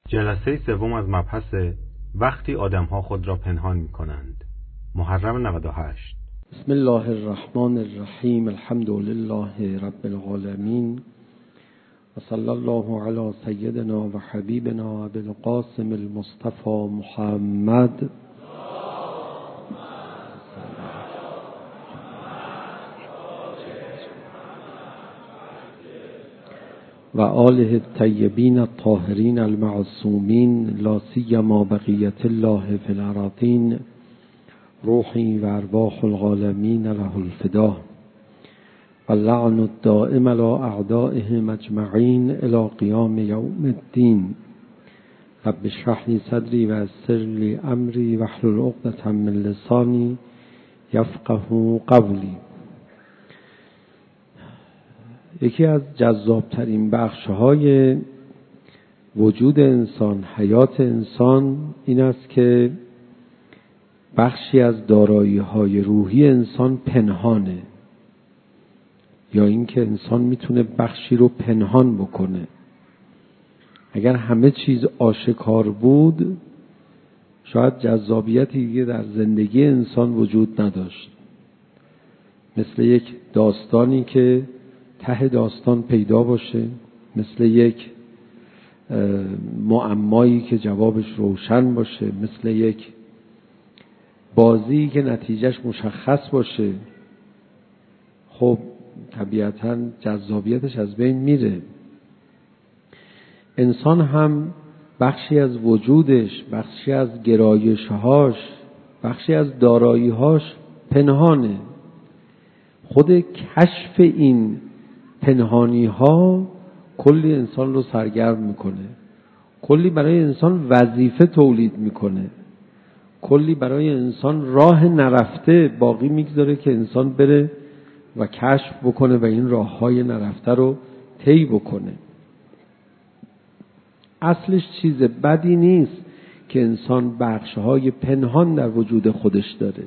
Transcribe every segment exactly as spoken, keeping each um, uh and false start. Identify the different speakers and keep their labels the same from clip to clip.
Speaker 1: جلسه سوم از مبحث وقتی آدم‌ها خود را پنهان می‌کنند. محرم نود و هشت.
Speaker 2: بسم الله الرحمن الرحیم. الحمد لله رب العالمین و صلی الله علی سیدنا و حبیبنا ابی القاسم المصطفى محمد و آله الطیبین الطاهرین المعصومین لا سیما بقیة الله فی الارضین روحی و ارواح العالمین له الفدا و اللعن الدائم علی اعدائهم اجمعین الی قیام یوم الدین. رب اشرح لی صدری و یسر لی امری واحلل عقدة من لسانی یفقهوا قولی. یکی از جذابترین بخش‌های وجود انسان، حیات انسان، این است که بخشی از دارایی‌های روحی انسان پنهانه، یا اینکه انسان میتونه بخشی رو پنهان بکنه. اگر همه چیز آشکار بود شاید جذابیتی دیگه در زندگی انسان وجود نداشت. مثل یک داستانی که ته داستان پیدا باشه، مثل یک معمایی که جوابش روشن باشه، مثل یک بازی که نتیجهش مشخص باشه، خب طبیعتاً جذابیتش از بین میره. انسان هم بخشی از وجودش، بخشی از گرایش‌هاش، بخشی از دارایی‌هاش پنهانه. خود کشف این پنهانی ها کلی انسان رو سرگرم میکنه، کلی برای انسان وظیفه تولید میکنه، کلی برای انسان راه نرفته باقی میگذاره که انسان بره و کشف بکنه و این راه های نرفته رو طی بکنه. اصلش چیز بدی نیست که انسان بخش های پنهان در وجود خودش داره.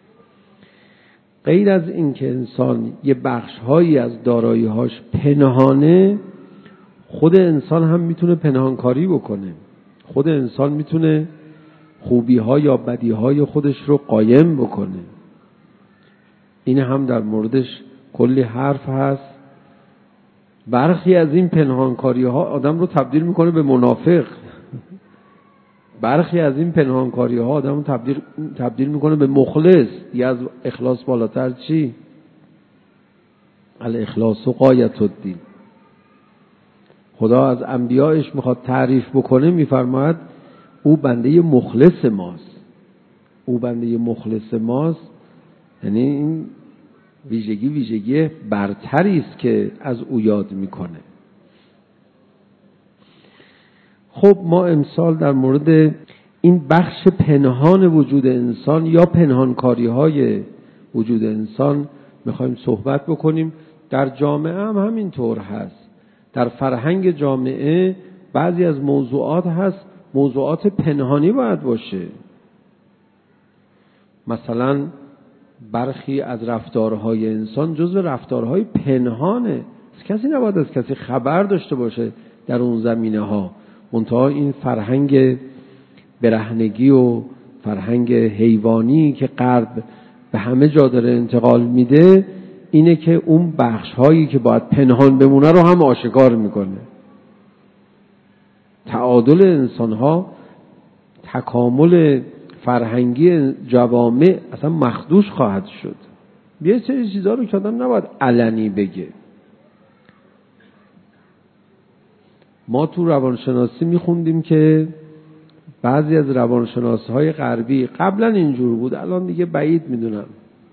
Speaker 2: غیر از این که انسان یه بخش‌هایی از دارایی‌هاش پنهانه، خود انسان هم میتونه پنهانکاری بکنه. خود انسان میتونه خوبی‌ها یا بدی‌های خودش رو قایم بکنه. این هم در موردش کلی حرف هست. برخی از این پنهانکاری‌ها آدم رو تبدیل میکنه به منافق. برخی از این پنهانکاری ها آدم رو تبدیل, تبدیل میکنه به مخلص. یه از اخلاص بالاتر چی؟ الاخلاص و غایت الدین. خدا از انبیایش میخواد تعریف بکنه، میفرماید او بنده مخلص ماست. او بنده مخلص ماست یعنی این ویژگی ویژگی برتری است که از او یاد میکنه. خب ما امسال در مورد این بخش پنهان وجود انسان یا پنهانکاری های وجود انسان میخوایم صحبت بکنیم. در جامعه هم همینطور هست. در فرهنگ جامعه بعضی از موضوعات هست موضوعات پنهانی باید باشه. مثلا برخی از رفتارهای انسان جزو رفتارهای پنهانه. کسی نباید از کسی خبر داشته باشه در اون زمینه ها. منتها این فرهنگ برهنگی و فرهنگ حیوانی که غرب به همه جا داره انتقال میده، اینه که اون بخش هایی که باید پنهان بمونه رو هم آشکار میکنه. تعادل انسان ها، تکامل فرهنگی جوامع اصلا مخدوش خواهد شد. یه سری چیزا رو که آدم نباید علنی بگه. ما تو روانشناسی میخوندیم که بعضی از روانشناس‌های غربی قبلا اینجور بود، الان دیگه بعید میدونم.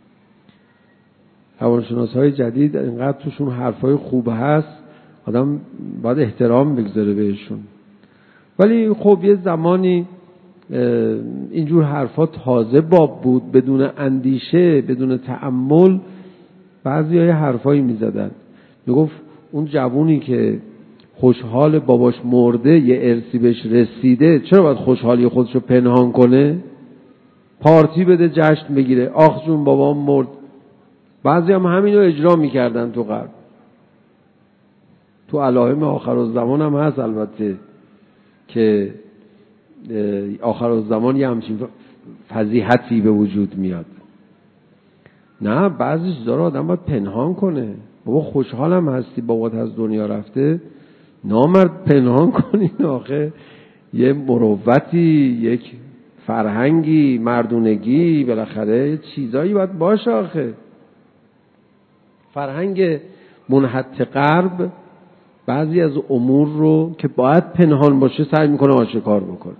Speaker 2: روانشناس‌های جدید اینقدر توشون حرفای خوب هست آدم باید احترام بگذاره بهشون. ولی خب یه زمانی اینجور حرفا تازه باب بود، بدون اندیشه، بدون تأمل بعضی های حرفایی میزدن. میگفت اون جوونی که خوشحال باباش مرده یه ارثی بهش رسیده چرا باید خوشحالی خودشو پنهان کنه؟ پارتی بده، جشن بگیره، آخ جون بابام مرد. بعضی هم همینو اجرا میکردن تو غرب. تو علائم آخر الزمان هم هست البته که آخر الزمان یه همچین فضیحتی به وجود میاد. نه، بعضی چیزا رو آدم باید پنهان کنه. بابا خوشحالم هستی بابات از دنیا رفته، نامرد پنهان کنین. آخه یه مروتی، یک فرهنگی، مردونگی، بالاخره چیزایی باید باشه. آخه فرهنگ منحط غرب بعضی از امور رو که باید پنهان باشه سعی میکنه آشکار بکنه.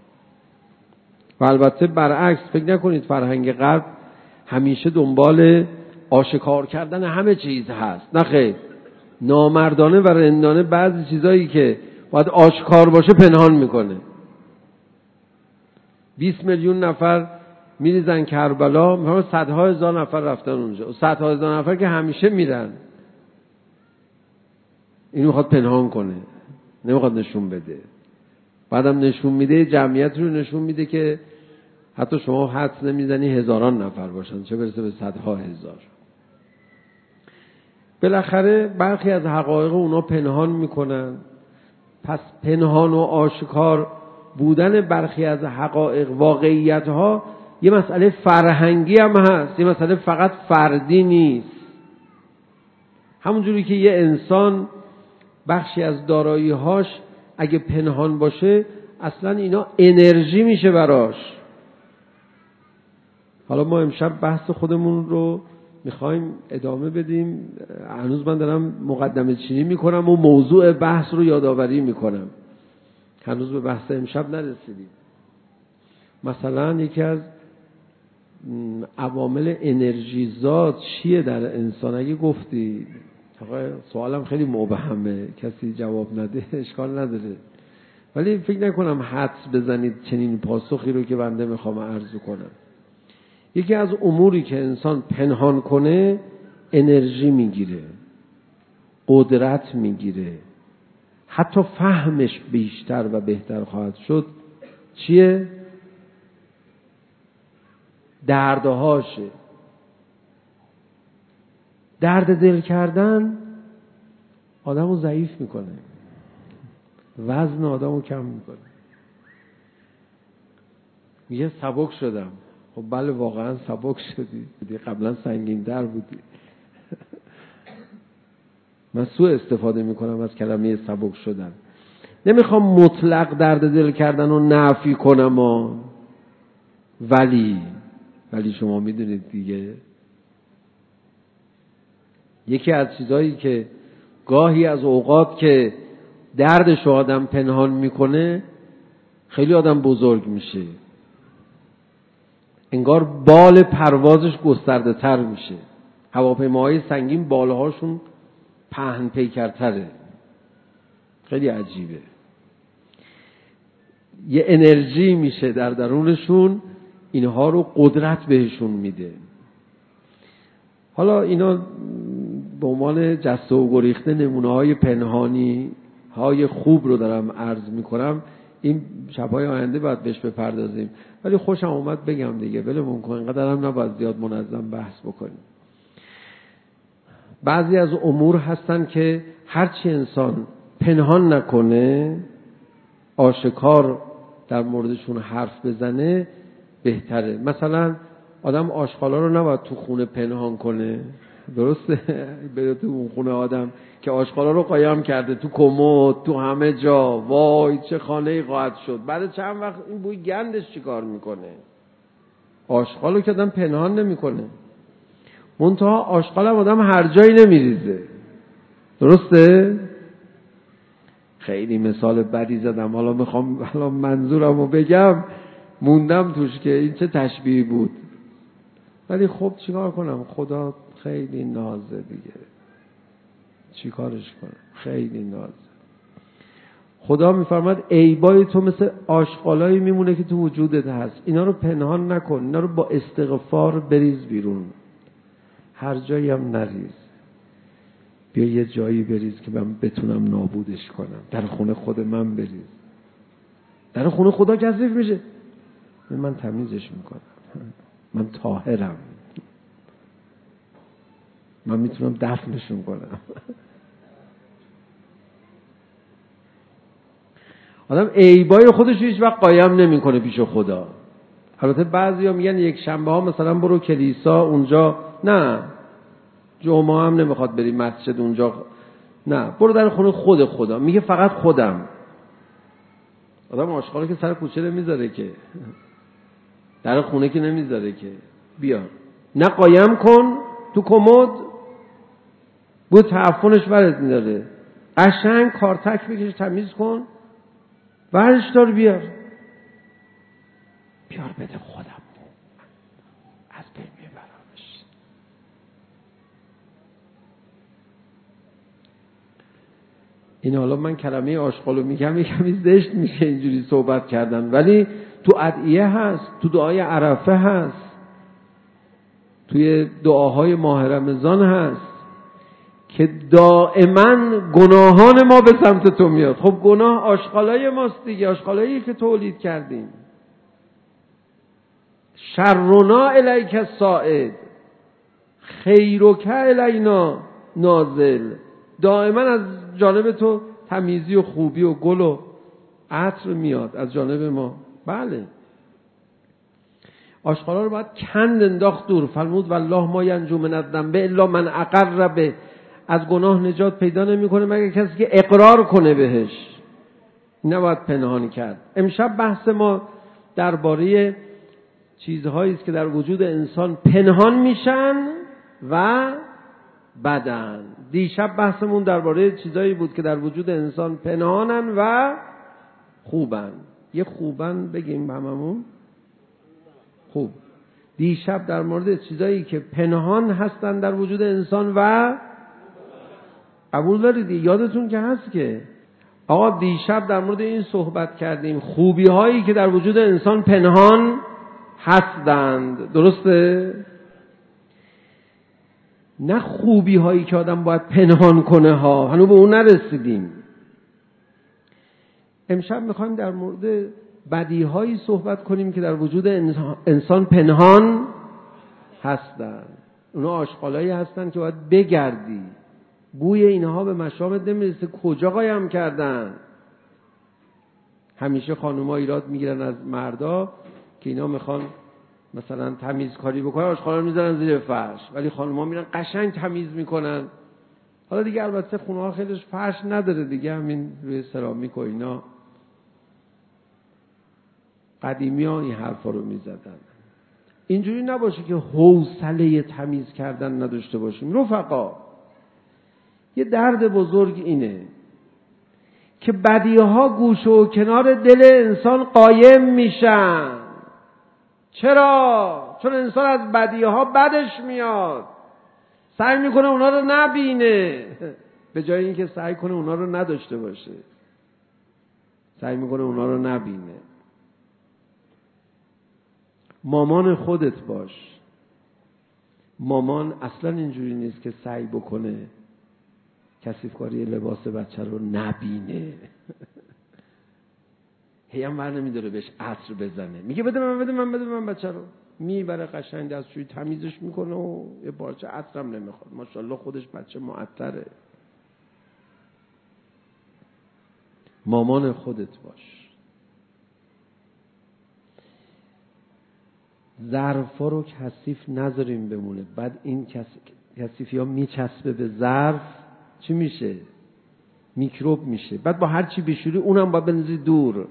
Speaker 2: و البته برعکس، فکر نکنید فرهنگ غرب همیشه دنبال آشکار کردن همه چیز هست. نه خیر، نامردانه و رندانه بعضی چیزایی که باید آشکار باشه پنهان میکنه. بیست میلیون نفر میریزن کربلا، مثلا صدها هزار نفر رفتن اونجا. و صدها هزار نفر که همیشه میرن، این میخواد پنهان کنه، نمیخواد نشون بده. بعدم نشون میده، جمعیت رو نشون میده که حتی شما حدس نمیزنی هزاران نفر باشن، چه برسه به صدها هزار. بالاخره برخی از حقایق اونا پنهان میکنن. پس پنهان و آشکار بودن برخی از حقایق، واقعیت ها، یه مسئله فرهنگی هم هست، یه مسئله فقط فردی نیست. همونجوری که یه انسان بخشی از دارایی هاش اگه پنهان باشه اصلا اینا انرژی میشه براش. حالا ما امشب بحث خودمون رو میخوایم ادامه بدیم. هنوز من دارم مقدمه چینی میکنم و موضوع بحث رو یادآوری میکنم، هنوز به بحث امشب نرسیدیم. مثلا یکی از عوامل انرژیزات چیه در انسان؟ اگه گفتی سوالم خیلی مبهمه، کسی جواب نده اشکال نداره، ولی فکر نکنم حدس بزنید چنین پاسخی رو که بنده میخوام عرض کنم. یکی از اموری که انسان پنهان کنه انرژی میگیره، قدرت میگیره، حتی فهمش بیشتر و بهتر خواهد شد. چیه؟ دردهاشه. درد دل کردن آدم رو ضعیف میکنه، وزن آدم رو کم میکنه. میگه سبک شدم. خب بله، واقعا سبک شدی، قبلا سنگین در بودی. من سوء استفاده میکنم از کلمه سبک شدن. نمیخوام مطلق درد دل کردن رو نفی کنم ها. ولی ولی شما میدونید دیگه، یکی از چیزایی که گاهی از اوقات که دردش آدم پنهان میکنه خیلی آدم بزرگ میشه، انگار بال پروازش گسترده تر میشه. هواپیماهای سنگین بالهاشون پهن پیکرتره، خیلی عجیبه. یه انرژی میشه در درونشون، اینها رو قدرت بهشون میده. حالا اینا به عنوان جسته و گریخته نمونه های پنهانی های خوب رو دارم عرض میکنم. این شبهای آینده باید بهش بپردازیم، ولی خوشم اومد بگم دیگه، ولمون کن، اینقدر هم نباید زیاد منظم بحث بکنیم. بعضی از امور هستن که هرچی انسان پنهان نکنه، آشکار در موردشون حرف بزنه بهتره. مثلا آدم آشغالا رو نباید تو خونه پنهان کنه، درسته؟ بره تو اون خونه آدم که آشغالا رو قایم کرده تو کمد، تو همه جا، وای چه خانه‌ای خواهد شد. بعد چند وقت این بوی گندش چیکار میکنه؟ آشغالو که آدم پنهان نمیکنه. منتها آشغال هم آدم هر جایی نمیریزه، درسته؟ خیلی مثال بدی زدم، حالا میخوام حالا منظورم رو بگم، موندم توش که این چه تشبیهی بود. ولی خب چیکار کنم، خدا خیلی نازه دیگه، چیکارش کنم، خیلی نازه. خدا میفرماد عیبای تو مثل آشغالایی میمونه که تو وجودت هست، اینا رو پنهان نکن، اینا رو با استغفار بریز بیرون. هر جایی هم نریز، بیا یه جایی بریز که من بتونم نابودش کنم. در خونه خود من بریز. در خونه خدا کثیف میشه، من تمیزش میکنم، من طاهرم، من میتونم دفنشون کنم. آدم عیبای خودش هیچ وقت قایم نمیکنه پیش خدا. البته بعضیا میگن یک شنبه ها مثلا برو کلیسا اونجا، نه جمعه هم نمیخواد بری مسجد اونجا، نه برو در خونه خود خدا. میگه فقط خودم. آدم آشغاله که سر کوچه نمیذاره که، در خونه که نمیذاره که، بیا نه قایم کن تو کمد، بود تعفنش برات میداره، قشنگ کارتک بکش تمیز کن، ورش دار بیار بیار بده خودم از بین میبرمش. این حالا من کلمه آشغالو میگم یکمی زشت میشه اینجوری صحبت کردن، ولی تو ادعیه هست، تو دعای عرفه هست، توی دعاهای ماه رمضان هست که دائما گناهان ما به سمت تو میاد. خب گناه آشغالای ماست دیگه، آشغالایی که تولید کردیم. شرنا الیک الصاعد خیرک الینا نازل. دائما از جانب تو تمیزی و خوبی و گل و عطر میاد از جانب ما. بله آشغالا رو باید کند انداخت دور. فرمود والله ما ینجو من الذنب الا من اقر به. از گناه نجات پیدا نمیکنه مگر کسی که اقرار کنه بهش، نباید پنهان کرد. امشب بحث ما درباره چیزهایی است که در وجود انسان پنهان میشن و بدن. دیشب بحثمون درباره چیزهایی بود که در وجود انسان پنهانن و خوبن. یه خوبن بگیم هممون خوب. دیشب در مورد چیزایی که پنهان هستن در وجود انسان و قبول دارید؟ یادتون که هست که آقا دیشب در مورد این صحبت کردیم، خوبی هایی که در وجود انسان پنهان هستند، درسته؟ نه خوبی هایی که آدم باید پنهان کنه ها، هنوز به اون نرسیدیم. امشب میخوایم در مورد بدی هایی صحبت کنیم که در وجود انسان پنهان هستند. اونا آشغالایی هستند که باید بگردی، بوی اینها به مشامت نمیرسه کجا قایم کردن. همیشه خانوما ایراد میگیرن از مردا که اینا میخوان مثلا تمیزکاری بکنن، آشغالا رو میذارن زیر فرش، ولی خانوما میرن قشنگ تمیز میکنن. حالا دیگه البته خونه ها خیلیش فرش نداره دیگه، همین روی سرامیک و اینا. قدیمی ها این حرفا رو میزدن. اینجوری نباشه که حوصله تمیز کردن نداشته باشیم. رفقا یه درد بزرگ اینه که بدیها گوشه و کنار دل انسان قایم میشن. چرا؟ چون انسان از بدیها بدش میاد، سعی میکنه اونا رو نبینه، به جای اینکه سعی کنه اونا رو نداشته باشه سعی میکنه اونا رو نبینه. مامان خودت باش. مامان اصلا اینجوری نیست که سعی بکنه کثیفکاری لباس بچه رو نبینه. هی هم ور نمیداره بهش عطر بزنه، میگه بده من بده من بده من بچه رو، میبره قشنگ دستشویی تمیزش میکنه و یه پارچه عطرم نمیخواد. ماشاءالله خودش بچه معطره. مامان خودت باش. ظرفا رو کثیف نذاریم بمونه، بعد این کثیفی ها میچسبه به ظرف، چی میشه؟ میکروب میشه. بعد با هر چی بشوری اونم باید بنزی دور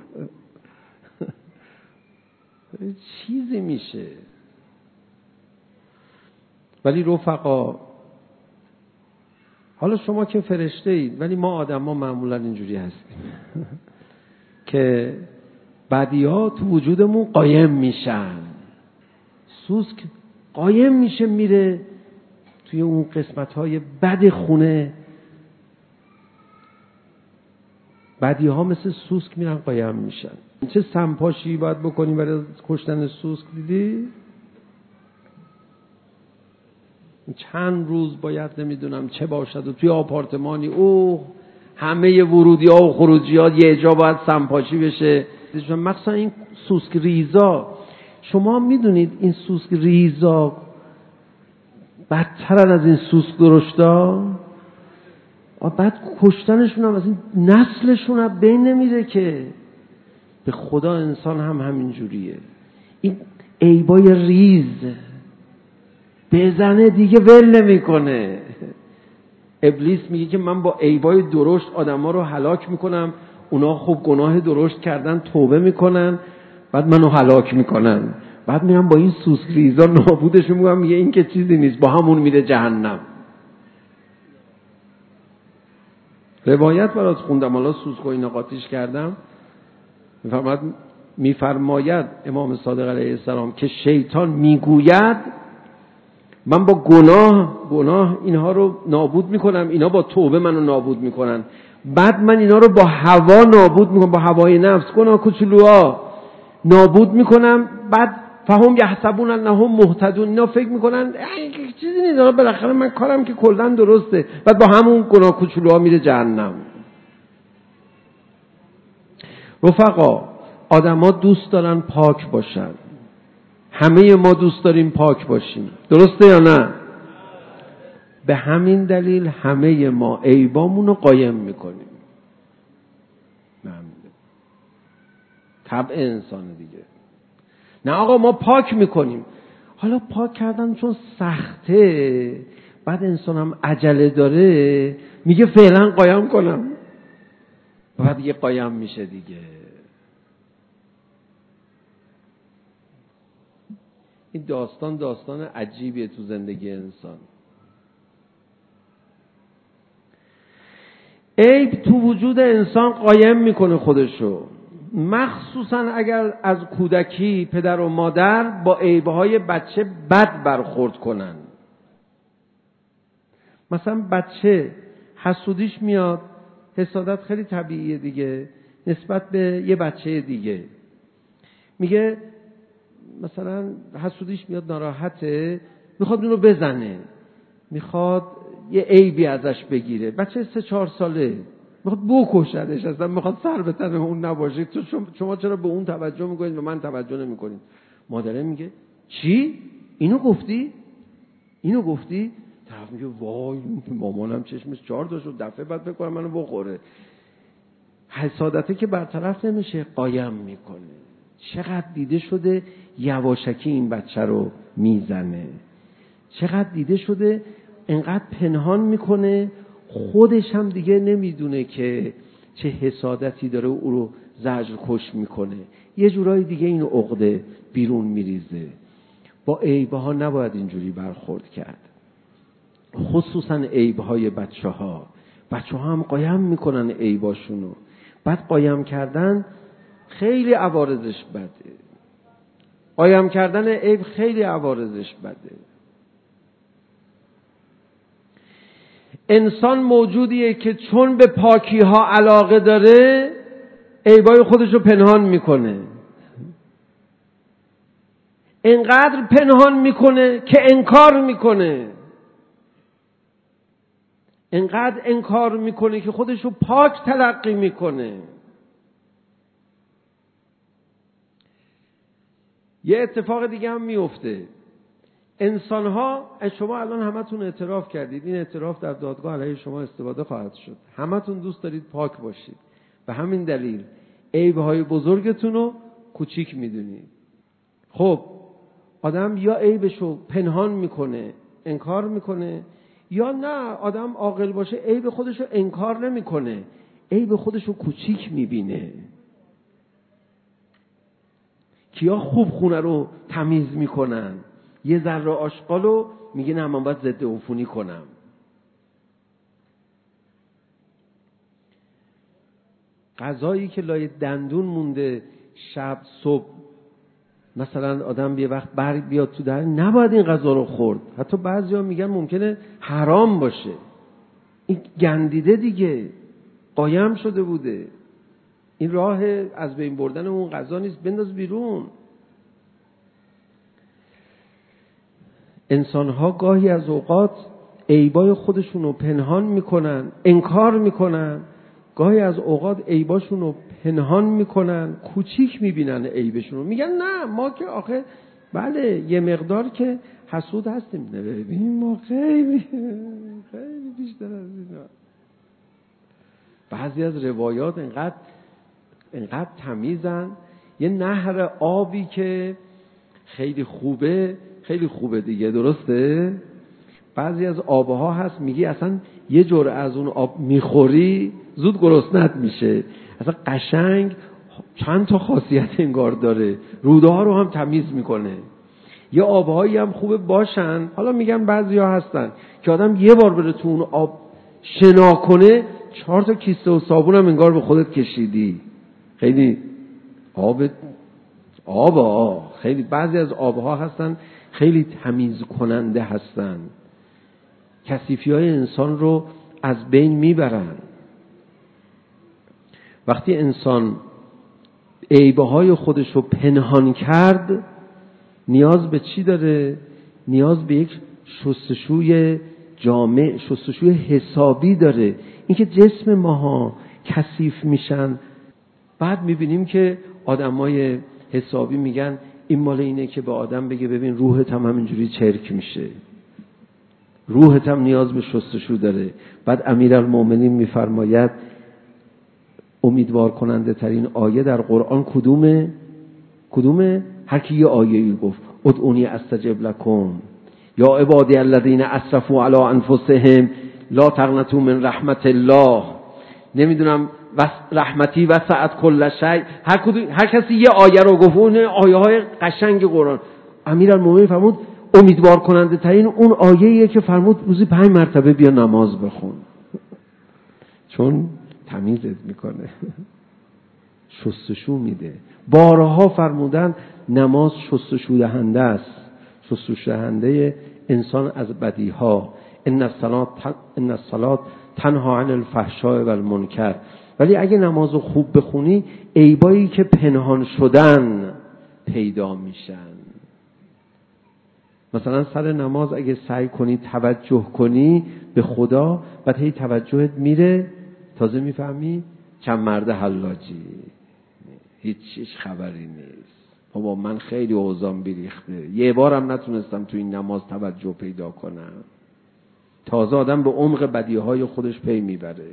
Speaker 2: چیزی میشه. ولی رفقا حالا شما که فرشته اید، ولی ما آدم ها معمولا اینجوری هستیم که بدی‌ها تو وجودمون قایم میشن. سوسک قایم میشه میره توی اون قسمت‌های بد خونه. بدی‌ها مثل سوسک میرن قایم میشن. چه سمپاشی باید بکنیم برای کشتن سوسک؟ دیدی؟ چند روز باید نمیدونم چه باشد و توی آپارتمانی اوه همه ورودی ها و خروجی ها یه جا باید سمپاشی بشه. مخصوصا این سوسک ریزا، شما میدونید این سوسک ریزا بدترن از این سوسک درشتا. بعد کشتنشون هم از این نسلشون هم بین نمیره که به خدا انسان هم همین جوریه. این عیبای ریز بزنه دیگه ول نمیکنه. ابلیس میگه که من با عیبای درشت آدما رو هلاک میکنم، اونا خب گناه درشت کردن توبه میکنن بعد منو هلاک میکنن، بعد میرم با این سوسکریزا نابودشون میگم، میگه این که چیزی نیست، با همون میره جهنم. روایت برات خوندم، حالا سوسکو اینا قاطیش کردم. میفرماید میفرماید امام صادق علیه السلام که شیطان میگوید من با گناه گناه اینها رو نابود میکنم، اینا با توبه منو نابود میکنن، بعد من اینا رو با هوا نابود میکنم، با هوای نفس، گناه کوچولوها نابود میکنم، بعد فهم یحسبون انهم مهتدون، اینا فکر میکنن چیزی نیست، بالاخره من کارم که کلا درسته، بعد با همون گناه کوچولوها میره جهنم. رفقا، آدما دوست دارن پاک باشن، همه ما دوست داریم پاک باشیم، درسته یا نه؟ به همین دلیل همه ما عیبامون رو قایم میکنیم. طبع انسان دیگه. نه آقا ما پاک میکنیم. حالا پاک کردن چون سخته، بعد انسان هم عجله داره، میگه فعلا قایم کنم، بعد دیگه قایم میشه دیگه. این داستان داستان عجیبیه تو زندگی انسان. عیب تو وجود انسان قایم میکنه خودشو، مخصوصا اگر از کودکی پدر و مادر با عیبهای بچه بد برخورد کنن. مثلا بچه حسودیش میاد، حسادت خیلی طبیعیه دیگه، نسبت به یه بچه دیگه. میگه مثلا حسودیش میاد، ناراحته، میخواد اونو بزنه، میخواد یه عیبی ازش بگیره. بچه سه چهار ساله میخواد بکشدش، اصلا میخواد سر به تن اون نباشه. تو شما چرا به اون توجه میکنید به من توجه نمیکنید؟ مادره میگه چی؟ اینو گفتی؟ اینو گفتی؟ طرف میگه وای مامانم چشمش چهار تا شد، دفعه بعد فکر کنم منو بخوره. حسادته که برطرف نمیشه، قایم میکنه. چقدر دیده شده یواشکی این بچه رو میزنه، چقدر دیده شده انقدر پنهان میکنه، خودش هم دیگه نمیدونه که چه حسادتی داره او رو زجر کش میکنه، یه جورایی دیگه اینو عقده بیرون میریزه. با عیبها نباید اینجوری برخورد کرد، خصوصا عیبهای بچه ها. بچه ها هم قایم میکنن عیباشونو، بعد قایم کردن خیلی عوارضش بده، قایم کردن عیب خیلی عوارضش بده. انسان موجودیه که چون به پاکی ها علاقه داره عیبای خودشو پنهان میکنه، انقدر پنهان میکنه که انکار میکنه، انقدر انکار میکنه که خودشو پاک تلقی میکنه. یه اتفاق دیگه هم میفته. انسان ها، شما الان همتون اعتراف کردید، این اعتراف در دادگاه علیه شما استفاده خواهد شد، همتون دوست دارید پاک باشید، به همین دلیل عیبهای بزرگتون رو کوچیک میدونید. خب آدم یا عیبشو پنهان میکنه، انکار میکنه، یا نه آدم عاقل باشه عیب خودشو انکار نمیکنه، عیب خودشو کوچیک میبینه. کیا خوب خونه رو تمیز میکنن؟ یه ذره آشغالو میگه نه من باید ضد عفونی کنم. غذایی که لای دندون مونده شب صبح مثلا آدم یه وقت برگ بیاد تو دهن، نباید این غذا رو خورد. حتی بعضیا میگن ممکنه حرام باشه. این گندیده دیگه، قایم شده بوده، این راه از بین بردن اون غذا نیست، بنداز بیرون. انسان‌ها گاهی از اوقات عیبای خودشون رو پنهان میکنن، انکار میکنن، گاهی از اوقات عیباشون رو پنهان میکنن، کوچیک میبینن عیبشون رو، میگن نه ما که آخه بله یه مقدار که حسود هستیم، نه ببین ما خیلی خیلی بیشتر از اینا. بعضی از روایات انقدر اینقدر تمیزن. یه نهر آبی که خیلی خوبه، خیلی خوبه دیگه، درسته؟ بعضی از آبها هست میگی اصلا یه جرعه از اون آب میخوری زود گرسنت میشه. اصلا قشنگ چند تا خاصیت انگار داره، روده ها رو هم تمیز میکنه. یه آبهایی هم خوبه باشن. حالا میگن بعضی ها هستن که آدم یه بار بره تو اون آب شنا کنه چهار تا کیسه و صابون هم انگار به خودت کشیدی. خیلی آب آب آب خیلی بعضی از آبها هستن خیلی تمیز کننده هستن، کثیفی های انسان رو از بین میبرن. وقتی انسان عیبه های خودش رو پنهان کرد نیاز به چی داره؟ نیاز به یک شستشوی جامع، شستشوی حسابی داره. اینکه جسم ماها کثیف میشن، بعد میبینیم که آدمای حسابی میگن این مال اینه که به آدم بگه ببین روحت هم همینجوری چرک میشه، روحت هم نیاز به شستشو داره. بعد امیرالمومنین میفرماید امیدوار کننده ترین آیه در قرآن کدومه؟ کدومه؟ هر کی یه آیه‌ای گفت ادعونی استجب لکم یا عبادی الذین اسرفوا علی انفسهم لا تقنطوا من رحمت الله، نمیدونم رحمتی وسعت کل شیء. هر کدوم هر کسی یه آیه رو گفت، اون آیه های قشنگ قرآن. امیرالمومنین فرمود امیدوار کننده ترین اون آیه‌ایه که فرمود روزی پنج مرتبه بیا نماز بخون، چون تمیزت میکنه، شستشو میده. بارها فرمودن نماز شستشو دهنده است، شستشو دهنده انسان از بدیها. ان الصلاة ان الصلاة تنها عن الفحشاء و المنکر. ولی اگه نمازو خوب بخونی عیبایی که پنهان شدن پیدا میشن. مثلا سر نماز اگه سعی کنی توجه کنی به خدا، بعد هی توجهت میره تازه میفهمی چند مرد حلاجی، هیچ چیز خبری نیست. بابا من خیلی اوضاعم بیریخته، یه بارم نتونستم تو این نماز توجه پیدا کنم. تازه آدم به عمق بدیهای خودش پی میبره.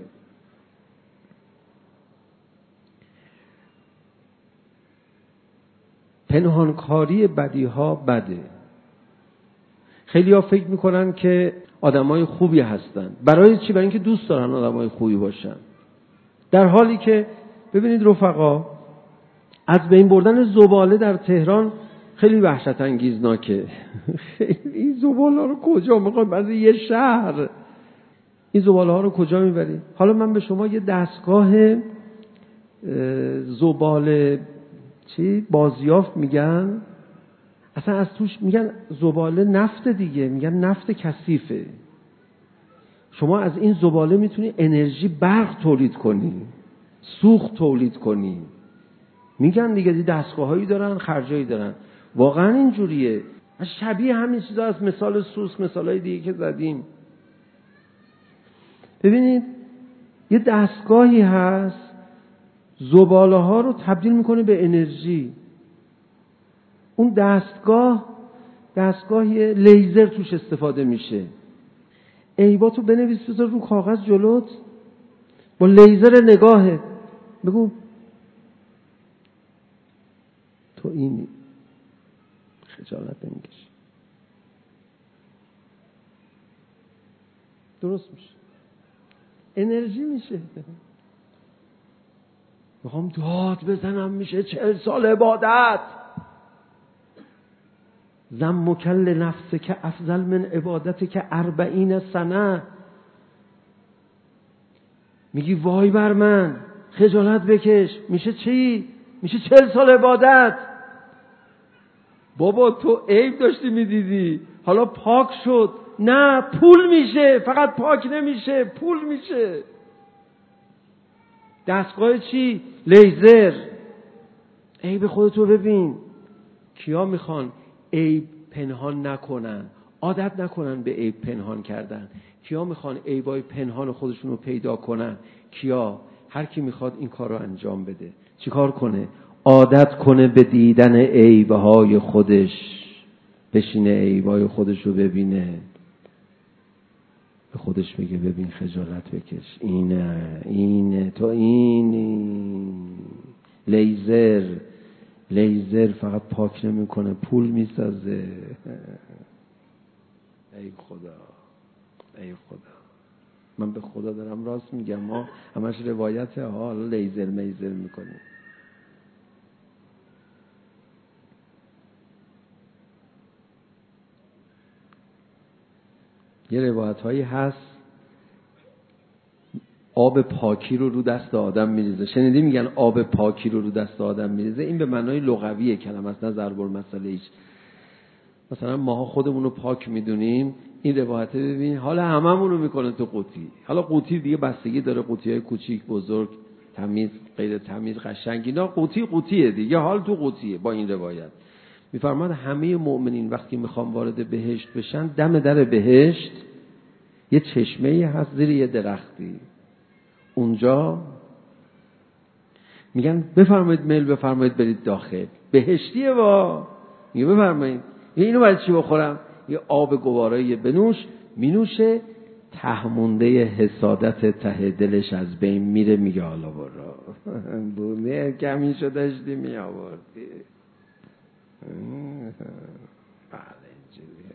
Speaker 2: پنهانکاری بدیها بده. خیلی ها فکر میکنن که آدمای خوبی هستن. برای چی؟ برای اینکه دوست دارن آدمای خوبی باشن، در حالی که ببینید رفقا، از بین بردن زباله در تهران خیلی وحشت انگیزناکه. این زباله ها رو کجا میخوایم؟ از یه شهر این زباله ها رو کجا میبری؟ حالا من به شما یه دستگاه زباله چی بازیافت میگن، اصلا از توش میگن زباله نفت دیگه، میگن نفت کثیفه. شما از این زباله میتونی انرژی برق تولید کنی، سوخت تولید کنی. میگن دیگه دی دستگاهایی دارن، خرجایی دارن. واقعا اینجوریه. شبیه همین چیزا از مثال سوسک، مثالای دیگه که زدیم. ببینید یه دستگاهی هست زباله ها رو تبدیل میکنه به انرژی. اون دستگاه دستگاهی لیزر توش استفاده میشه. عیباتو بنویس بذار رو کاغذ جلوت، با لیزر نگاهه بگو تو اینی، خجالت نمیکشی، درست میشه، انرژی میشه. میخوام داد بزنم میشه چهل سال عبادت. زم مکل نفسه که افضل من عبادت که اربعین سنه. میگی وای بر من، خجالت بکش، میشه چی؟ میشه چهل سال عبادت. بابا تو عیب داشتی میدیدی، حالا پاک شد. نه، پول میشه، فقط پاک نمیشه، پول میشه. دستگاه چی؟ لیزر. عیب خودتو ببین. کیا میخوان عیب پنهان نکنن، عادت نکنن به عیب پنهان کردن؟ کیا میخوان عیبای پنهان خودشون رو پیدا کنن؟ کیا؟ هر کی میخواد این کار رو انجام بده چیکار کنه؟ عادت کنه به دیدن عیبهای خودش، بشینه عیبهای خودش رو ببینه، به خودش میگه ببین خجالت بکش، اینه اینه تو اینی، لیزر لیزر فقط پاک نمیکنه، پول میسازه. ای خدا، ای خدا، من به خدا دارم راست میگم، ما همش روایته ها، حالا لیزر میزر میکنیم. یه روایت هایی هست آب پاکی رو رو دست آدم میریزه. شنیدی میگن آب پاکی رو رو دست آدم میریزه؟ این به معنای لغوی کلمه است، نه ضرب المثل هیچ. مثلا ماها خودمون رو پاک میدونیم، این روایت ببین حالا هممون رو میکنه تو قوطی. حالا قوطی دیگه بستگی داره، قوطی های کوچیک بزرگ، تمیز غیر تمیز، قشنگ، اینا قوطی قوطیه دیگه، حال تو قوطیه. با این روایت میفرماد همه مؤمنین وقتی میخوان وارد بهشت بشن، دم در بهشت یه چشمه‌ای هست زیر یه درختی، اونجا میگن بفرمایید میل بفرمایید برید داخل. بهشتیه با میگه بفرمایید اینو باید چی بخورم؟ یه آب گوارایی بنوش. مینوشه، ته مونده حسادت ته دلش از بین میره. میگه حالا برا بونه کمی شدشتی می آوردی. بله اینجوریه.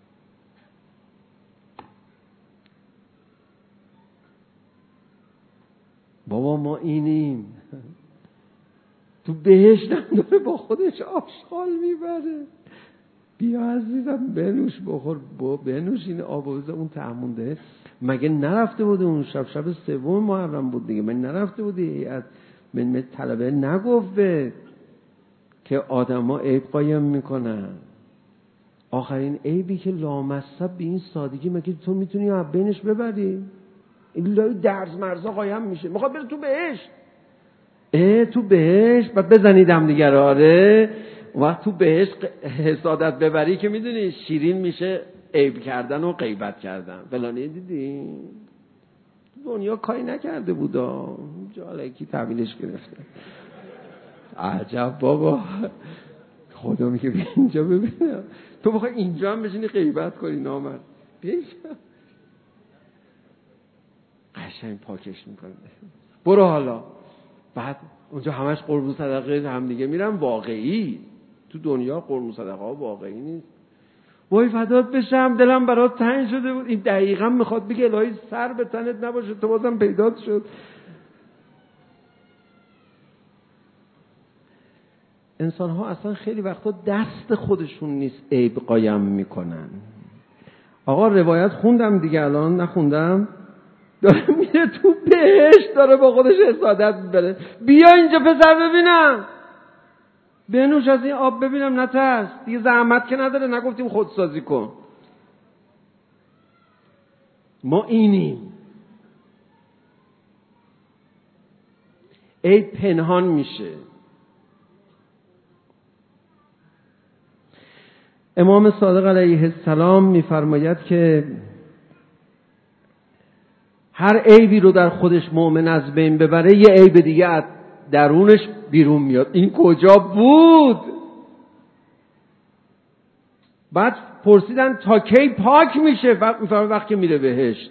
Speaker 2: بابا ما اینیم. تو بهشت هم داره با خودش آشغال میبره. بیا عزیزم بنوش بخور، بنوش این آب و اون تعمونده. مگه نرفته بوده اون شب شب سوم محرم بود دیگه، من نرفته بودی از من من طلبه نگفت به که آدما عیب قایم میکنن. آخرین عیبی که لامصب به این سادگی، مگه تو میتونی از بینش ببری؟ این لای درز مرزا قایم میشه، میخواد بره تو بهشت. اه تو بهشت بعد بزنیدم دیگه. آره وقت تو بهشت حسادت ببری که میدونی شیرین میشه عیب کردن و غیبت کردن. فلانی دیدی دنیا کاری نکرده بودا، جالکی تحویلش گرفته. عجب بابا، خدا میگه بیا اینجا ببینم، تو بخوای اینجا هم بشینی غیبت کنی نامرد. بیا قشنگ پاکش میکنه. برو حالا. بعد اونجا همش قربون صدقه هم دیگه میرن. واقعی تو دنیا قربون صدقه ها واقعی نیست. وای فدات بشم دلم برات تنگ شده بود. این دقیقا میخواد بگه الهی سر به تنت نباشه تو بازم پیدات شد. انسان ها اصلا خیلی وقتا دست خودشون نیست عیب قایم میکنن. آقا روایت خوندم دیگه، الان نخوندم؟ داره میره تو بهشت، داره با خودش حسادت میبره. بیا اینجا پسر ببینم، بنوش از این آب ببینم، نترس دیگه، زحمت که نداره، نگفتیم خودسازی کن. ما اینیم. عیب پنهان میشه. امام صادق علیه السلام میفرماید که هر عیبی رو در خودش مؤمن از بین ببره، یه عیب دیگه از درونش بیرون میاد. این کجا بود؟ بعد پرسیدن تا کی پاک میشه؟ بعد میفرماید وقتی میره بهشت.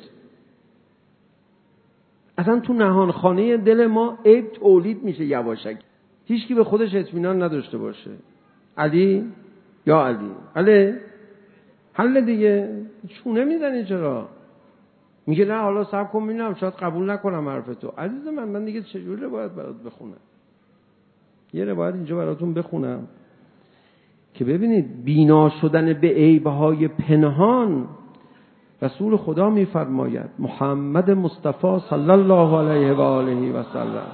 Speaker 2: اصلا تو نهانخانه دل ما عیب تولید میشه یواشک. هیچ کی به خودش اطمینان نداشته باشه. علی یا علی علی حل دیگه. چونه میزنی چرا؟ میگه نه حالا صبر کن ببینم شاید قبول نکنم حرف تو. عزیز من من دیگه چجوری روایت برات بخونم؟ یه روایت اینجا براتون بخونم که ببینید بینا شدن به عیب‌های پنهان. رسول خدا میفرماید، محمد مصطفی صلی الله علیه و آله و سلم،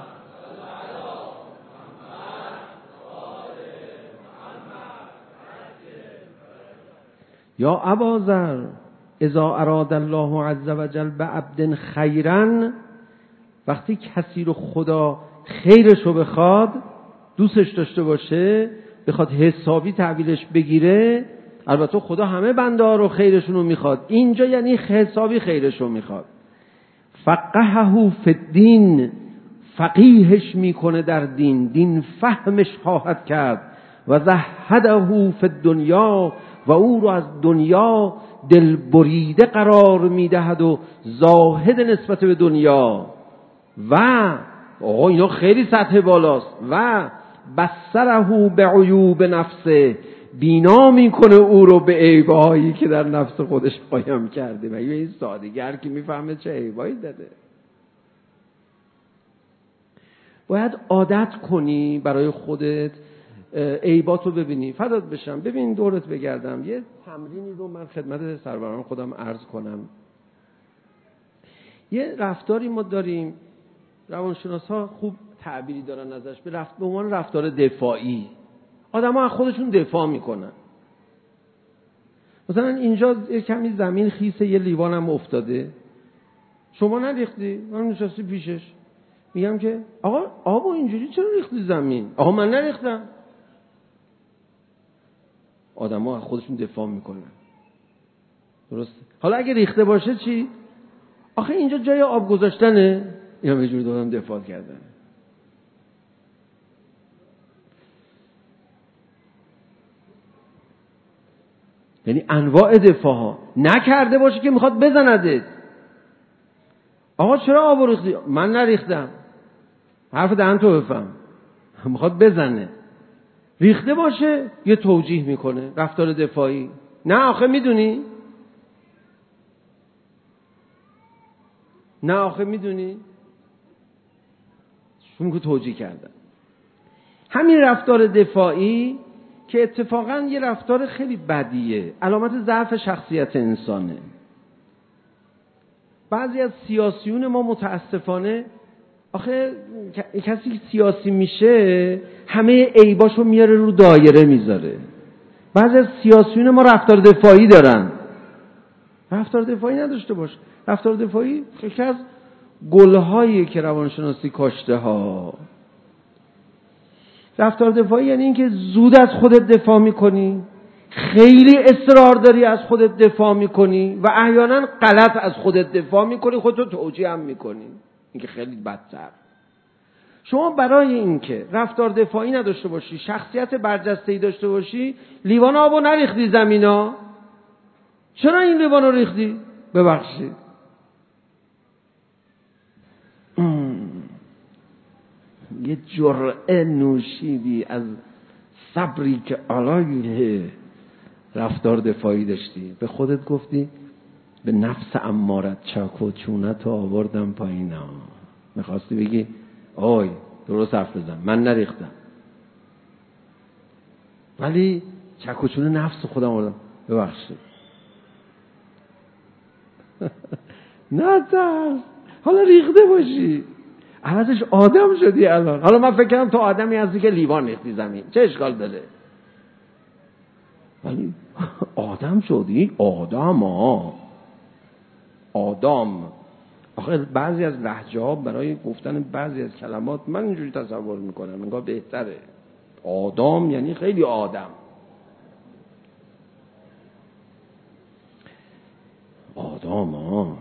Speaker 2: یا اباذر اذا اراد الله عز وجل بعبد خیرا، وقتی کسی رو خدا خیرش رو بخواد، دوستش داشته باشه، بخواد حسابی تحویلش بگیره، البته خدا همه بنده ها رو خیرشون رو میخواد، اینجا یعنی حسابی خیرش رو میخواد. فقهه فی الدین، فقیهش میکنه در دین، دین فهمش خواهد کرد. و زهده فی الدنیا، و او رو از دنیا دل بریده قرار میدهد و زاهد نسبت به دنیا. و آقا اینا خیلی سطح بالاست. و بصره به عیوب نفسه، بینا میکنه او رو به عیبایی که در نفس خودش قایم کرده. مگه این سادگی که میفهمه چه عیبایی داره؟ باید عادت کنی برای خودت عیباتو ببینی. فدات بشم، ببین دورت بگردم. یه تمرینی رو من خدمت سروران خودم عرض کنم. یه رفتاری ما داریم، روانشناسا خوب تعبیری دارن ازش، به رفت به عنوان رفتار دفاعی. آدم‌ها از خودشون دفاع میکنن. مثلا اینجا یه کمی زمین خیسه، یه لیوانم افتاده، شما نریختی، من نشستی پیشش، میگم که آقا آبو اینجوری چرا ریختی زمین؟ آقا من نریختم. آدم‌ها از خودشون دفاع میکنن. درسته؟ حالا اگه ریخته باشه چی؟ آخه اینجا جای آب گذاشتنه، یا یه جوری دادم دفاع کردن. یعنی انواع دفاع ها. نکرده باشه که میخواد بزندت. آقا چرا آب ریختی؟ من نریختم. حرف دهن تو بفهم. میخواد بزنه. ریخته باشه یه توجیه میکنه، رفتار دفاعی. نه آخه میدونی؟ نه آخه میدونی؟ شما که توجیه کردن. همین رفتار دفاعی که اتفاقا یه رفتار خیلی بدیه، علامت ضعف شخصیت انسانه. بعضی از سیاسیون ما متاسفانه، آخه کسی سیاسی میشه همه عیباشو میاره رو دایره میذاره. بعضی از سیاسیون ما رفتار دفاعی دارن. رفتار دفاعی نداشته باش. رفتار دفاعی یکی از گلهایی که روانشناسی کاشته ها. رفتار دفاعی یعنی اینکه زود از خودت دفاع میکنی، خیلی اصرار داری از خودت دفاع میکنی و احیانا غلط از خودت دفاع میکنی، خودتو توجیه هم میکنی. این که خیلی بدتر. شما برای اینکه رفتار دفاعی نداشته باشی، شخصیت برجسته‌ای داشته باشی، لیوان آبو نریختی زمینا. چرا این لیوان رو ریختی؟ ببخشید. یه جرعه نوشیدی از صبری که علیه رفتار دفاعی داشتی، به خودت گفتی به نفس امارت چک و چونت رو آوردم پایینا. میخواستی بگی آی درست حرف بزن، من نریختم، ولی چک و چون نفس خودم آوردم. ببخشید. نه ترس، حالا ریخته باشی، عوضش آدم شدی الان. حالا من فکر کردم تو آدمی هستی که لیوان ریختی زمین، چه اشکال داره؟ ولی آدم شدی. آدم ها آدم. آخه بعضی از لهجه ها برای گفتن بعضی از کلمات من اینجوری تصور میکنم انگار بهتره. آدم یعنی خیلی آدم. آدم ها.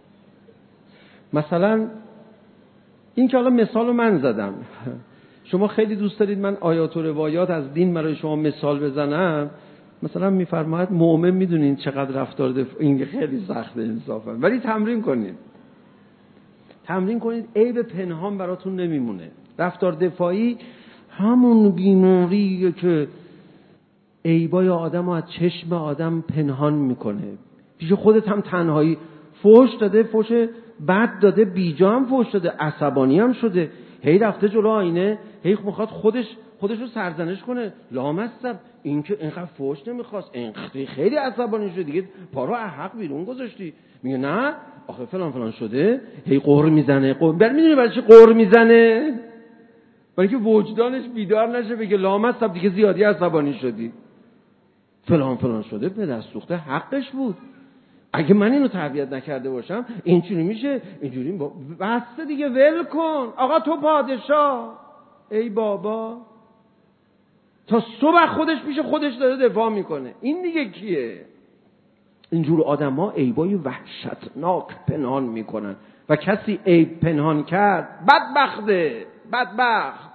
Speaker 2: مثلا این که حالا مثال من زدم، شما خیلی دوست دارید من آیات و روایات از دین برای شما مثال بزنم. مثلا میفرماید مؤمن میدونین چقدر رفتار دفاع، این خیلی سخته انصافا، ولی تمرین کنید. تمرین کنید عیب پنهان براتون نمیمونه. رفتار دفاعی همون بیماریه که عیبای آدم رو از چشم آدم پنهان میکنه. پیش خودت هم تنهایی فوش داده، فوش بد داده، بیجا هم فوش داده، عصبانی هم شده، هی رفته جلو آینه، هی میخواد خودش خودش رو سرزنش کنه. لامصب این که اینقدر فوش نمیخواست، اینقدر خیلی عصبانی شد دیگه، پارو از حق بیرون گذاشتی. میگه نه آخه فلان فلان شده، هی قهر میزنه. قهر بر میدونی برای چی قهر میزنه؟ برای که وجدانش بیدار نشه، بگه لامصب دیگه زیادی عصبانی شدی، فلان فلان شده، به دست سوخته، حقش بود. اگه من اینو تربیت نکرده باشم اینجوری میشه، اینجوری با... بسته دیگه، ول کن. آقا تو پادشاه، ای بابا، تا صبح خودش پیش خودش داره دفاع میکنه. این دیگه کیه؟ اینجور آدم ها عیبای وحشتناک پنهان میکنن و کسی عیب پنهان کرد بدبخته، بدبخت.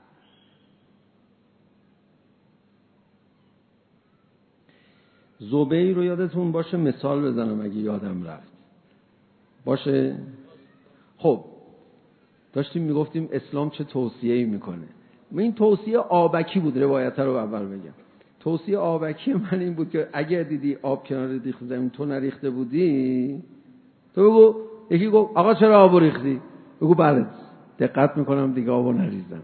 Speaker 2: زبیر رو یادتون باشه مثال بزنم اگه یادم رفت باشه. خب داشتیم میگفتیم اسلام چه توصیه‌ای میکنه. این توصیه آبکی بود، روایت رو اول بگم. توصیه آبکی من این بود که اگر دیدی آب کنار ریخت زمین تو نریخته بودی، تو بگو، یکی گفت آقا چرا آب ریختی؟ بگو بله دقت میکنم دیگه آبو نریزم.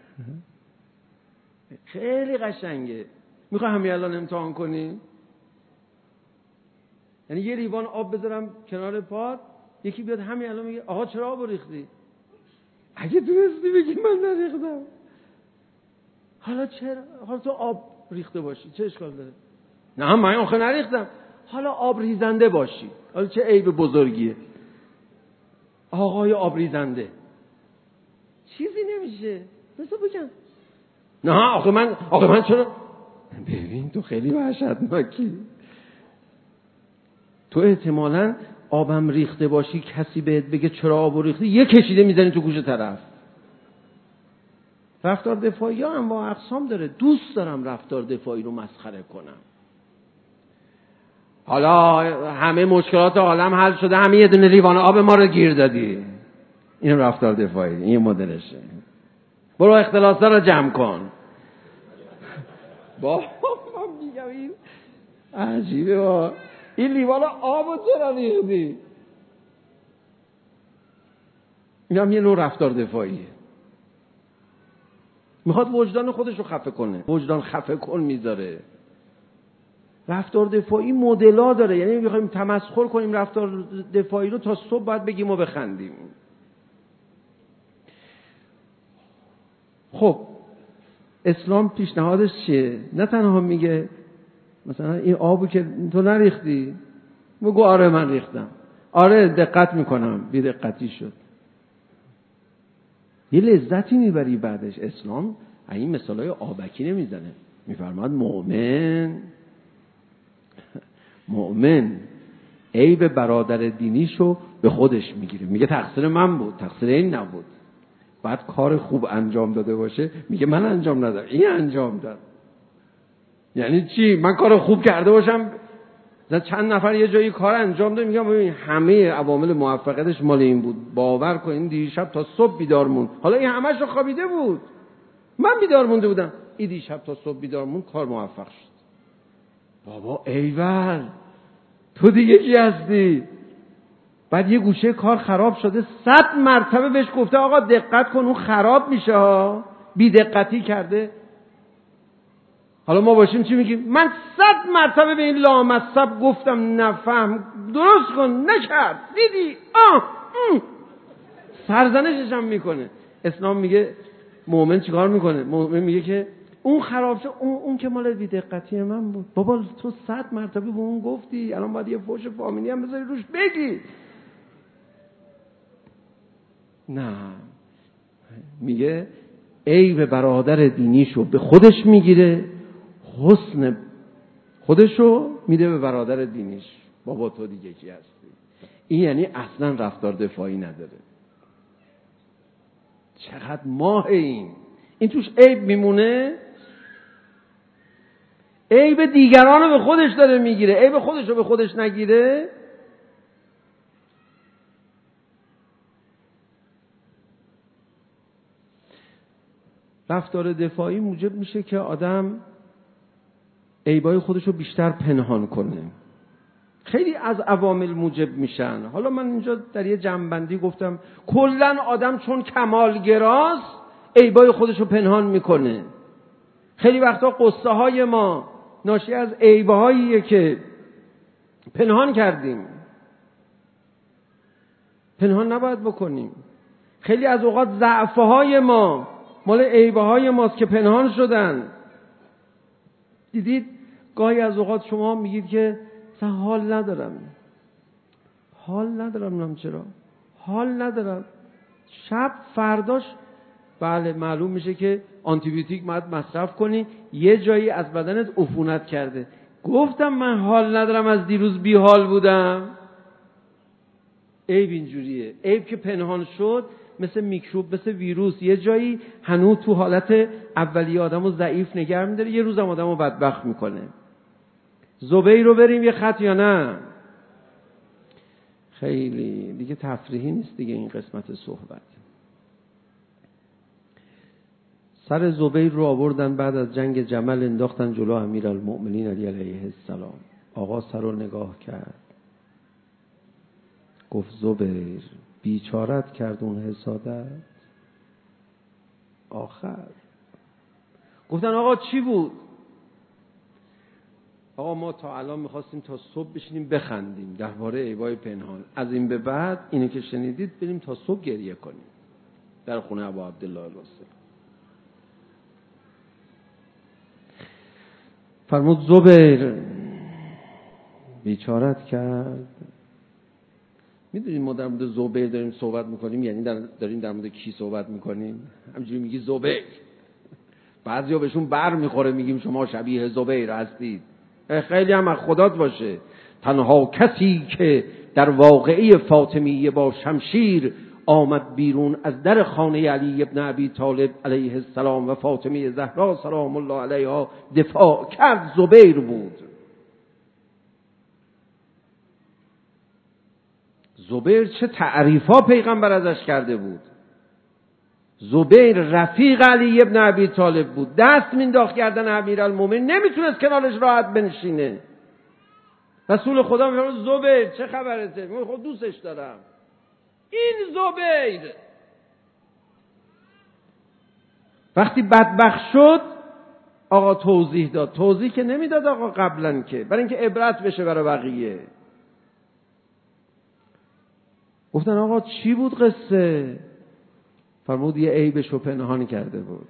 Speaker 2: خیلی قشنگه. میخوای همین الان امتحان کنی؟ یعنی یه لیوان آب بذارم کنار پات، یکی بیاد همین الان میگه آقا چرا آب ریختی؟ اگه تونستی بگی من نریختم. حالا چرا؟ حالا تو آب ریخته باشی چه اشکال داره؟ نه من آخه نریختم. حالا آب ریزنده باشی، حالا چه عیب بزرگیه؟ آقای آب ریزنده چیزی نمیشه. بذار بگم نه آخه من آخه من چرا؟ ببین تو خیلی وحشتناکی. تو احتمالاً آبم ریخته باشی کسی بهت بگه چرا آب ریختی، یه کشیده میزنی تو گوش طرف. رفتار دفاعی ها انواع اقسام داره. دوست دارم رفتار دفاعی رو مسخره کنم. حالا همه مشکلات عالم حل شده، همه یه دونه لیوان آب ما رو گیر دادی. این رفتار دفاعی، این مدلشه. برو اختلاسا رو جمع کن. با من میگم این عجیبه با این لیوان آب رو چرا ریختی؟ این هم یه نوع رفتار دفاعیه. میخواد وجدان خودش رو خفه کنه. وجدان خفه کن میذاره. رفتار دفاعی مدل‌ها داره. یعنی میخوایم تمسخر کنیم رفتار دفاعی رو تا صبح باید بگیم و بخندیم. خب اسلام پیشنهادش چیه؟ نه تنها میگه مثلا این آبو که تو نریختی، بگو آره من ریختم، آره دقت میکنم بی دقتی شد. یه لذتی میبری بعدش. اسلام این مثالای آبکی نمیزنه. میفرماد مؤمن مؤمن عیب برادر دینیشو به خودش میگیره. میگه تقصیر من بود، تقصیر این نبود. بعد کار خوب انجام داده باشه میگه من انجام ندادم، این انجام داد. یعنی چی؟ من کار خوب کرده باشم، چند نفر یه جایی کار انجام داد، میگم ببین همه عوامل موفقیتش مال این بود. باور کن دیشب تا صبح بیدار موند، حالا این همش رو خوابیده بود، من بیدار مونده بودم، این دیشب تا صبح بیدار موند، کار موفق شد. بابا ایول تو دیگه کی هستی؟ بعد یه گوشه کار خراب شده، صد مرتبه بهش گفته آقا دقت کن اون خراب میشه ها، بی دقتی کرده. حالا ما باشیم چی میگیم؟ من صد مرتبه به این لامصب گفتم نفهم، درست کن، نکرد، دیدی آه ام. سرزنشش هم میکنه. اسلام میگه مؤمن چیکار میکنه؟ مؤمن میگه که اون خراب شد، اون, اون که مال بی دقتی من بود. بابا تو صد مرتبه به اون گفتی، الان باید یه فوش فامیلی هم بذاری روش بگی. نه، میگه عیب برادر دینیشو به خودش میگیره، حسن خودشو میده به برادر دینیش. بابا تو دیگه کی هستی؟ این یعنی اصلا رفتار دفاعی نداره. چقدر ماه این این توش عیب میمونه، عیب دیگران رو به خودش داره میگیره، عیب خودش رو به خودش نگیره. رفتار دفاعی موجب میشه که آدم عیبای خودش رو بیشتر پنهان کنه. خیلی از عوامل موجب میشن. حالا من اینجا در یه جمع‌بندی گفتم کلاً آدم چون کمالگراست عیبای خودش رو پنهان میکنه. خیلی وقتا قصه های ما ناشی از عیبهاییه که پنهان کردیم. پنهان نباید بکنیم. خیلی از اوقات ضعف‌های ما مال عیبهای ماست که پنهان شدن. دیدید گاهی از اوقات شما میگید که مثلا حال ندارم حال ندارم نم چرا حال ندارم شب فرداش بله معلوم میشه که آنتی بیوتیک باید مصرف کنی، یه جایی از بدنت عفونت کرده. گفتم من حال ندارم، از دیروز بی حال بودم. عیب اینجوریه. عیب که پنهان شد مثل میکروب، مثل ویروس، یه جایی هنوز تو حالت اولیه آدمو ضعیف نگه می‌داره، یه روزم آدمو بدبخت میکنه. زبیر رو بریم یه خط یا نه؟ خیلی دیگه تفریحی نیست دیگه این قسمت صحبت. سر زبیر رو آوردن، بعد از جنگ جمل انداختن جلو امیرالمؤمنین علی علیه السلام. آقا سر رو نگاه کرد، گفت زبیر بیچارت کرد اون حسادت. آخر گفتن آقا چی بود؟ آقا ما تا الان میخواستیم تا صبح بشینیم بخندیم درباره عیبای پنهان، از این به بعد اینو که شنیدید بریم تا صبح گریه کنیم در خونه ابا عبدالله الواسطی. فرمود زبیر بیچارت کرد. میدونید ما در مورد زبیر داریم صحبت میکنیم، یعنی در داریم در مورد کی صحبت میکنیم؟ همینجوری میگی زبیر، بعضیا بهشون بر میخوره میگیم شما شبیه زبیر هستید. خیلی هم از خدات باشه. تنها کسی که در واقعه فاطمیه با شمشیر آمد بیرون از در خانه علی ابن ابی طالب علیه السلام و فاطمه زهرا سلام الله علیها دفاع کرد زبیر بود. زبیر چه تعریفا پیغمبر ازش کرده بود. زبیر رفیق علی ابن ابی طالب بود، دست مینداخت گردن امیرالمومنین، نمیتونست کنارش راحت بنشینه. رسول خدا میگه زبیر چه خبرته؟ من خود دوستش دارم. این زبیر وقتی بدبخت شد آقا توضیح داد. توضیح که نمیداد آقا قبلا، که برای اینکه عبرت بشه برای بقیه. گفتن آقا چی بود قصه؟ فرمود یه عیبشو پنهان کرده بود.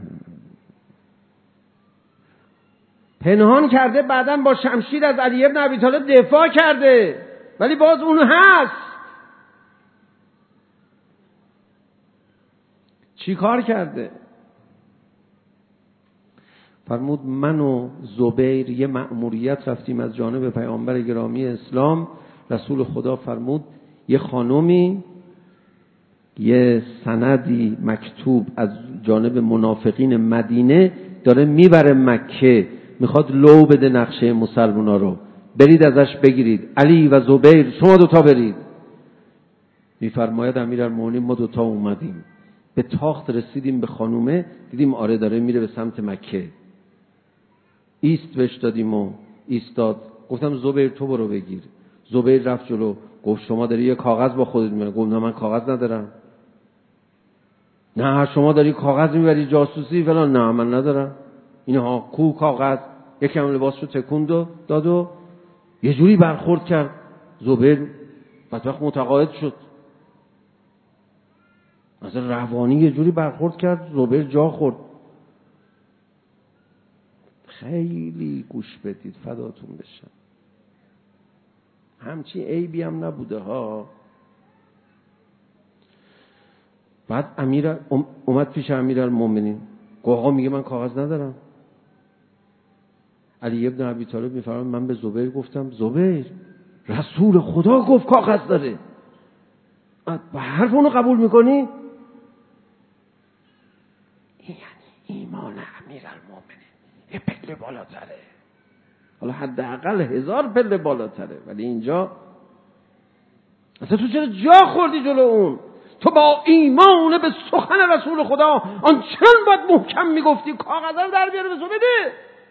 Speaker 2: پنهان کرده، بعداً با شمشیر از علی ابن ابی طالب دفاع کرده، ولی باز اون هست. چی کار کرده؟ فرمود من و زبیر یه مأموریت رفتیم از جانب پیامبر گرامی اسلام. رسول خدا فرمود یه خانومی یه سندی مکتوب از جانب منافقین مدینه داره میبره مکه، میخواد لو بده نقشه مسلمونا رو، برید ازش بگیرید. علی و زبیر شما دوتا برید. میفرماید امیرالمومنین ما دوتا اومدیم به تاخت رسیدیم به خانومه، دیدیم آره داره میره به سمت مکه. ایست بهش دادیم و ایستاد. گفتم زبیر تو برو بگیر. زبیر رفت جلو، گفت شما داری یه کاغذ با خودت میبری. گفت نه من کاغذ ندارم. نه شما داری کاغذ میبری جاسوسی فلان. نه من ندارم. اینها کو کاغذ. یکم لباسشو تکون داد و یه جوری برخورد کرد. زبیر بدبخت متقاعد شد، مثلا روانی یه جوری برخورد کرد، زبیر جا خورد. خیلی گوش بدید فداتون بشم، همچی عیبی هم نبوده ها. بعد امیر اومد پیش امیرالمومنین، گفت آقا میگه من کاغذ ندارم. علی ابن ابی طالب میفرماید من به زبیر گفتم زبیر رسول خدا گفت کاغذ داره، به حرف اونو قبول میکنی؟ این یعنی ایمان امیرالمومنین یه پله بالاتره، حالا حداقل هزار پله بالاتره، ولی اینجا اصلا تو چرا جا خوردی جلو اون؟ تو با ایمان به سخن رسول خدا آنچنان باید محکم میگفتی کاغذ رو در بیاره به تو بده.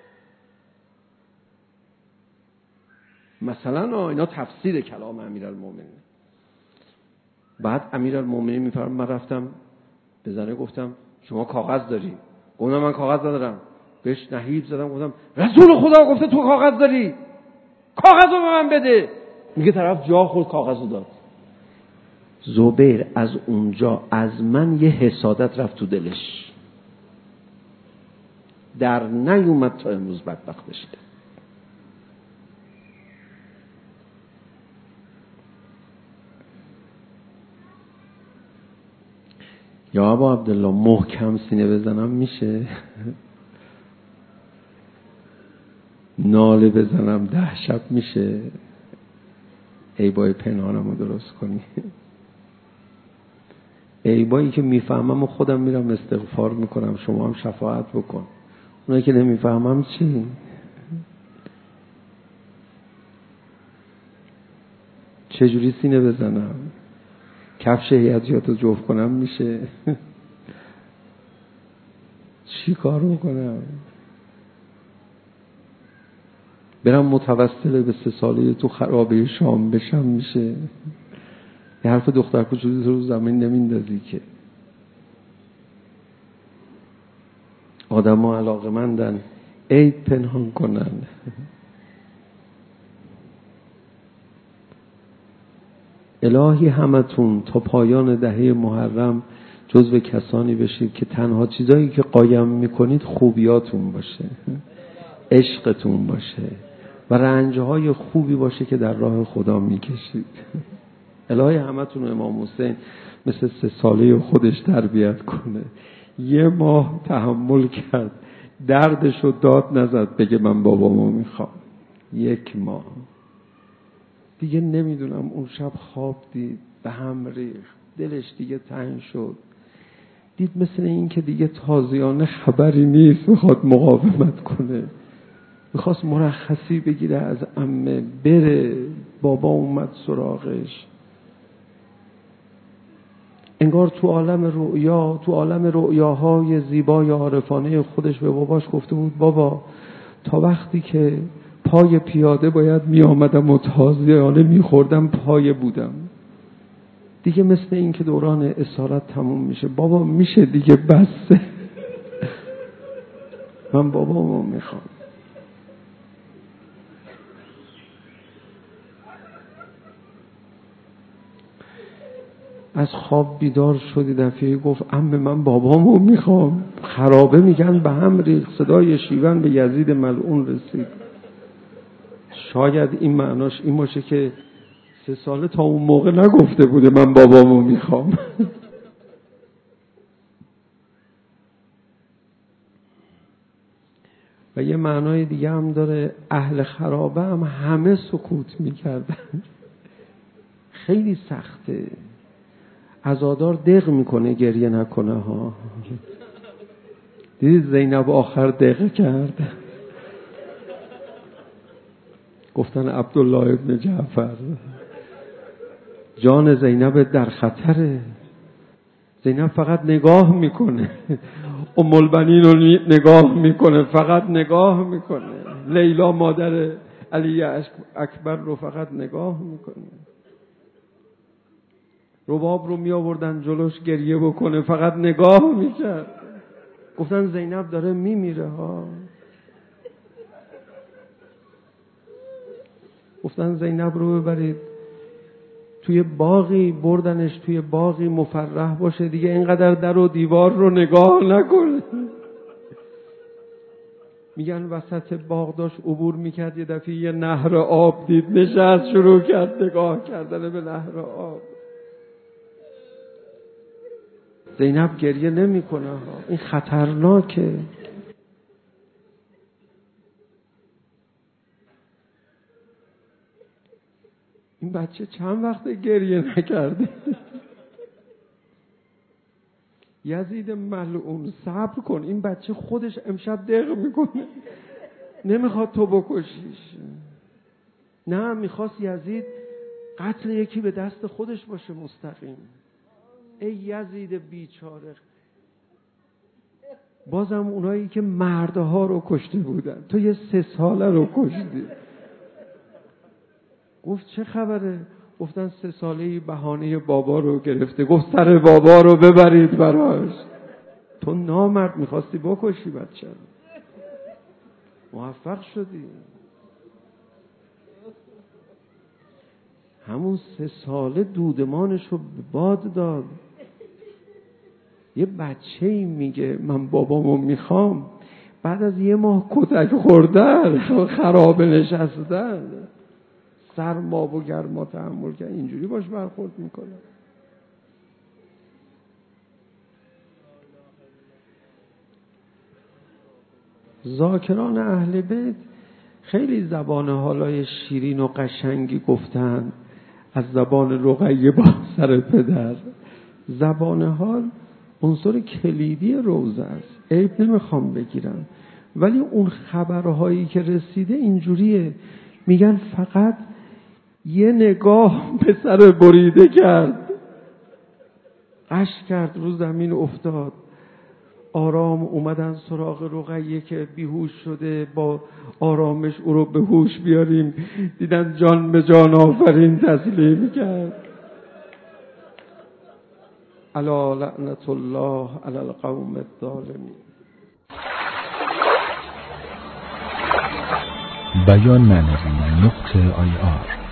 Speaker 2: مثلا اینا تفسیر کلام امیرالمومنین. بعد امیرالمومنین میفرماد من رفتم به زنه گفتم شما کاغذ داری؟ گفتم من کاغذ ندارم. بهش نهیب زدم گفتم رسول خدا گفته تو کاغذ داری، کاغذ رو به من بده. میگه طرف جا خورد کاغذ رو داد. زبیر از اونجا از من یه حسادت رفت تو دلش، در نیومد تا امروز بدبخت بشه. یا ابا عبدالله محکم سینه بزنم میشه؟ ناله بزنم ده شب میشه؟ عیبای پنهانم رو درست کنی؟ عیبایی که میفهمم و خودم میرم استغفار میکنم، شما هم شفاعت بکن. اونایی که نمیفهمم چی؟ چجوری سینه بزنم؟ کفش هیئتیاتو جفت کنم میشه؟ چی کار میکنم؟ برم متوسل به سه ساله تو خرابه شام بشم میشه؟ یه حرف دختر کوچولو رو زمین نمیندازی که. آدم ها علاقه مندن عیب پنهان کنن. الهی همتون تا پایان دهه محرم جزو کسانی بشید که تنها چیزایی که قایم میکنید خوبیاتون باشه، عشقتون باشه و رنجهای خوبی باشه که در راه خدا میکشید. الهی همتون امام حسین مثل سه ساله خودش تربیت کنه. یه ماه تحمل کرد، دردشو داد نزد بگه من بابامو میخوام. یک ماه دیگه نمیدونم اون شب خواب دید به هم ریخت، دلش دیگه تنگ شد، دید مثل این که دیگه تازیانه خبری نیست، میخواد مقاومت کنه، میخواست مرخصی بگیره از عمه بره. بابا اومد سراغش، انگار تو عالم رؤیا، تو عالم رؤیاهای زیبای عارفانه خودش به باباش گفته بود بابا تا وقتی که پای پیاده باید می آمدم و تازیانه می خوردم پای بودم، دیگه مثل این که دوران اسارت تموم میشه. بابا میشه دیگه بسه، من بابامو میخوام. از خواب بیدار شدی دفعه گفت عمه من بابامو میخوام. خرابه میگن به هم ریخت، صدای شیون به یزید ملعون رسید. شاید این معناش این باشه که سه ساله تا اون موقع نگفته بوده من بابامو میخوام. و یه معنای دیگه هم داره، اهل خرابه هم همه سکوت میکردن. خیلی سخته، عزادار دق میکنه گریه نکنه ها. دیدید زینب آخر دق کرد، گفتن عبدالله ابن جعفر جان زینب در خطره. زینب فقط نگاه میکنه، ام البنین رو نگاه میکنه، فقط نگاه میکنه. لیلا مادر علی اکبر رو فقط نگاه میکنه. رباب رو می آوردن جلوش گریه بکنه، فقط نگاه میکرد. گفتن زینب داره میمیره ها. گفتن زینب رو ببرید توی باقی، بردنش توی باقی مفرح باشه دیگه، اینقدر در و دیوار رو نگاه نکنه. میگن وسط باغ داشت عبور میکرد، یه دفعه یه نهر آب دید، نشست شروع کرد نگاه کردن به نهر آب. زینب گریه نمی کنه ها. این خطرناکه. این بچه چند وقت گریه نکرده. یزید ملعون صبر کن، این بچه خودش امشب دق میکنه، نمیخواد تو بکشیش. نه، میخواست یزید قتل یکی به دست خودش باشه مستقیم. ای یزید بیچاره، بازم اونایی که مردها رو کشته بودن تو یه سه ساله رو کشتی. گفت چه خبره؟ گفتن سه ساله‌ای بهانه بابا رو گرفته. گفت سر بابا رو ببرید براش. تو نامرد میخواستی بکشی بچه رو، موفق شدی. همون سه ساله دودمانش رو به باد داد. یه بچه‌ای میگه من بابامو میخوام، بعد از یه ماه کتک خوردن، خرابه نشستن، سرما و گرما تحمل کرد، اینجوری باش برخورد میکنه. ذاکران اهل بیت خیلی زبان حالای شیرین و قشنگی گفتن از زبان رقیه با سر پدر. زبان حال عنصر کلیدی روزه است، عیب نمیخوام بگیرم، ولی اون خبرهایی که رسیده اینجوریه. میگن فقط یه نگاه به سر بریده کرد، اشک کرد رو زمین افتاد. آرام اومدن سراغ رقیه که بیهوش شده، با آرامش او رو به هوش بیاریم. دیدن جان به جان آفرین تسلیم کرد. الا لعنت الله علی القوم الظالمین.
Speaker 3: بیان معنوی نقطه آی آر